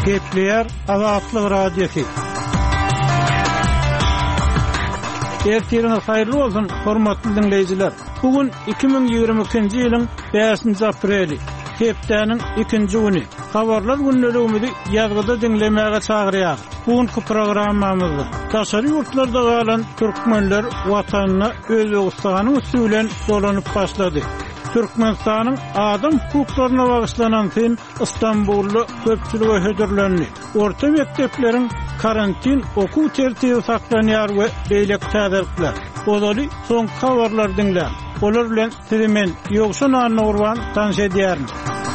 Kepler Azatlyk Radiosu. Ertiriniz hayırlı olsun, hormatly dinleyijiler. Bugün 2022-nji ýylyň 5-nji apreli, hepdeniň 2-nji güni. Habarlar günneligimizi ýazgyda dinlemäge çagyrýar. Bugünkü programmamyzda daşary ýurtlarda galan türkmenler watanyna Özbegistanyň üstü bilen dolanyp başlady. Türkmenistanyň adam hukuklaryna bagyşlanan fin İstanbullu köpçülüge hödürlendi. Orta mektepleriň karantin okuw tertibi saklanýar we beýlek täzirlikler. Olaly soň habarlar dinler. Olar bilen sizi men Ýogşan Anurwan tanış edýärim.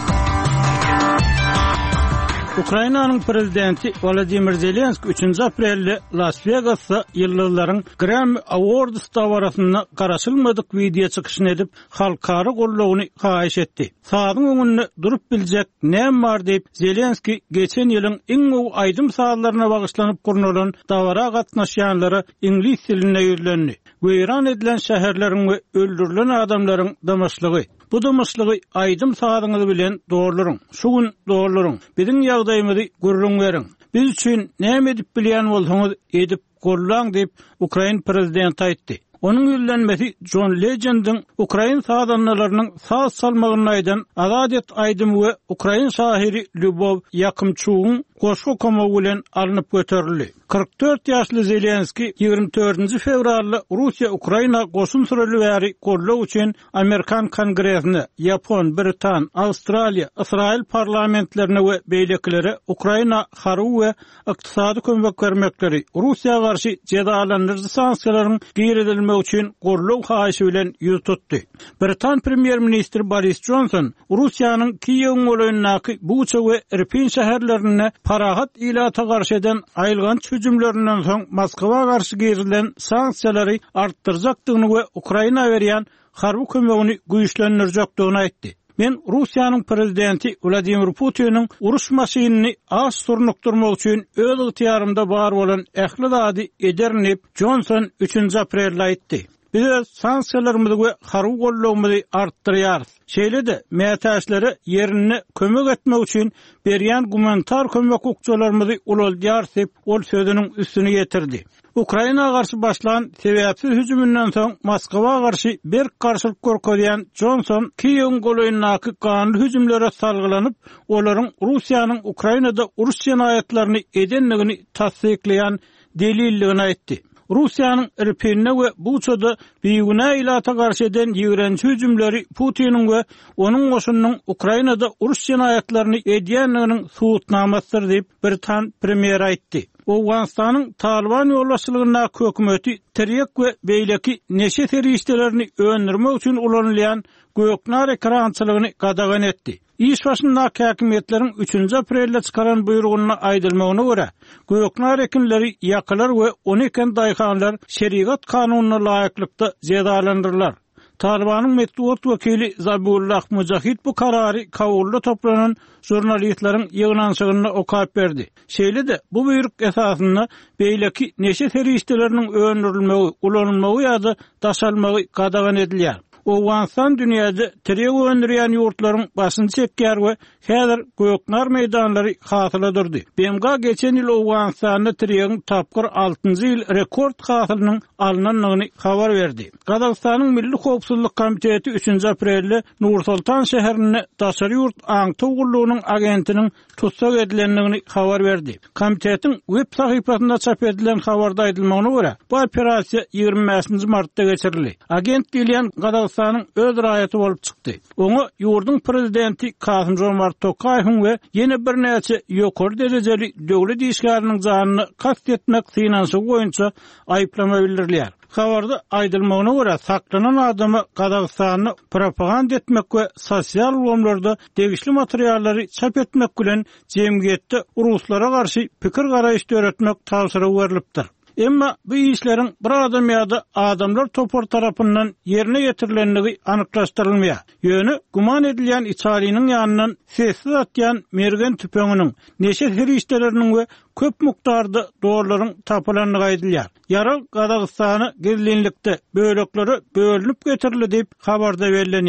Ukrainanyň prezidenti Volodymyr Zelenski 3 aprelde Las Vegasda ýyllyklaryň Grammy Awards tawarasyna garaşylmadyk video çykyşyny edip halkara gollawyny haýyş etdi. Sadyň öňünde durup biljek näme bar diýip Zelenski geçen ýylyň iň gowy aýdym saatlaryna bagyşlanyp gurnulan tawara gatnaşýanlara ingliz diline ýürlendi. Weýran edilen şäherleriň we öldürilen adamlaryň damaşlygy. Bu damaşlygy aýdym saatyňyz bilen doğrularyň. Şu gün doğrularyň. Biziň ýagdaýymyzy görüň beriň. Biz üçin näme edip bilýän bolsaňyz edip gorlaň diýip Ukraina prezidenti aýtdy. Onun ýüllenmesi John Legend'in Ukraina sadanlarynyň saz salmagyny aýdan Azadet aýdymy we Ukraina şahyry Lyubov Yakymçugyň goşgu komagy bilen alınıp göterildi. 44 ýaşly Zelenski 24 fevralda Russiýa Ukraina goşun süreli bäri gollaw üçin Amerikan Kongresine, Yapon, Britan, Awstraliýa, Israil parlamentlerine we beýleklere Ukraina haryw we ykdysady kömek bermekleri, Russiýa garşy jedalandyrjy sanksiýalaryň giridilmegi üçin gollaw haýyşy bilen ýüz tutdy. Britan premier ministri Boris Johnson Russiýanyň Kiýew bolanyny bu we Irpin şäherlerine parahat ilata garşy eden aýylgan hüjümlerinden soň Moskwa garşy girilen sanksiýalary artdyrjakdygyny we Ukraina berýän harby kömegini güýçlendirjekdigini aýtdy. Men Russiýanyň prezidenti Vladimir Putin'in uruş maşinini az surnukturmak üçin öz ýetýärinde bar bolan ähli zady ederinip Johnson 3 aprelde aýtdy. Biz sanksiýalarymyzy we harby gollawymyzy artdyrýar. Şeýle-de mätäçlere ýerine kömek etmek üçin berýän gumanitar kömek hukukçylarymyzy ulalýar diýip ol sözüniň üstüne ýetirdi. Ukraina garşy başlanan sebäpsiz hüjümünden soň Moskwa garşy bir garşylyk görkezýän Johnson Kiýew bolanyny kanly hüjümlere salgylanyp olaryň Russiýanyň Ukrainada uruş jenaýatlaryny edenligini tasdikleýän delilligini aýtdy. Russiýanyň Irpinne we Buçada biýigine ilata garşy eden ýigrençi hüjümleri Putiniň we onuň goşunynyň Ukrainada uruş jenaýatlaryny edýänliginiň suwutnamasydyr diýip Britan premier aýtdy. Awganistanyň Taliban ýolbaşçylygyna hökümeti terek we beýleki neşe terişdelerini öňürmek üçin ulanylýan göknar ekrançylygyny gadagan etdi. İş başynda häkimetleriň 3 aprelde çykaran buýrugyna aýdylmagyna görä, göknar ekinleri ýakylar we 12 daýhanlar şeriat kanunyna laýyklykda jedalandyrlar. Talibanyň medeniýet wekili Zabullah Mujahid bu karary Kabulda toplanan jurnalistleriň ýygnanşygyna okap berdi. Şeýle-de bu buyruk esasynda beýleki neşe terişdeleriniň öňürilmegi, ulanylmagy ýa-da daşalmagy gadagan edilýär. Awganistan dünýäde tereg öndürýän ýurtlaryň başyny çekýär we häzir göknar meýdanlary hasyladyrdy. BMG geçen ýyl Awganistanda teregiň tapgyr 6-njy ýyl rekord hasylynyň alnanlygyny habar berdi. Gazagystanyň Milli Howpsuzlyk Komiteti 3 aprelde Nur-Sultan şäherine daşary ýurt aňtugullygynyň agentiniň tutsak edilenligini habar berdi. Komitetiň web sahypasynda çap edilen habarda aýdylmagyna görä, bu operasiýa 25 martda geçirildi. Agent diýilen Gazagystanyň öz raýaty bolup çykdy. Oňa ýurdun prezidenti Kasym-Jomart Tokaýew we ýene bir näçe ýokary derejeli döwlet işgäriniň janyny kast etmek synanşy boýunça aýyplama bildirilýär. Habarda aýdylmagyna görä saklanan adamy Gazagystanyny propaganda etmek we sosial womlarda degişli materiallary çap etmek bilen jemgyýetde uruslara garşy pikir garaýyş öwretmek tawsira berilipdir. Emma bu işlerin bir adam ýa-da adamlar topar tarapyndan ýerine ýetirilenligi anyklaşdyrylmaýar. Ýöne guman edilýän içalinin ýanyndan sessiz atýan mergen tüpeňiniň neşe herişdeleriniň we köp mukdarda doğruların tapılanlygy aýdylýar. Yaral Gazagystany gizlenlikde böleklere bölünüp getirildi diýip habarda berildi.